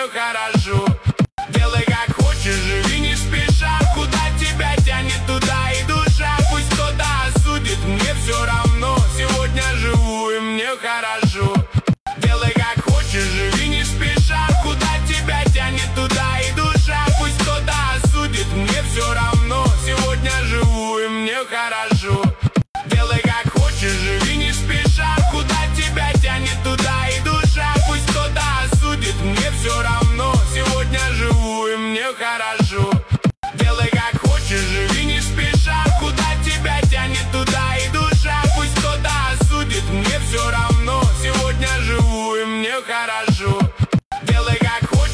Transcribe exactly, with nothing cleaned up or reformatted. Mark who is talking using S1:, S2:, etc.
S1: хорошо. Делай как хочешь, живи не спеша. Куда тебя тянет, туда и душа. Пусть кто-то осудит, мне все равно. Сегодня живу и мне хорошо. Делай как хочешь, живи не спеша. Куда тебя тянет, туда и душа. Пусть кто-то осудит, мне все равно. Сегодня живу и мне хорошо. Делай как хочешь, живи не спеша. Куда тебя тянет, туда и душа. Пусть кто-то осудит, мне все равно. Сегодня живу и мне хорошо. Делай как хочешь, живи не спеша. Куда тебя тянет, туда и душа. Пусть кто-то осудит, мне все равно. Сегодня живу и мне хорошо.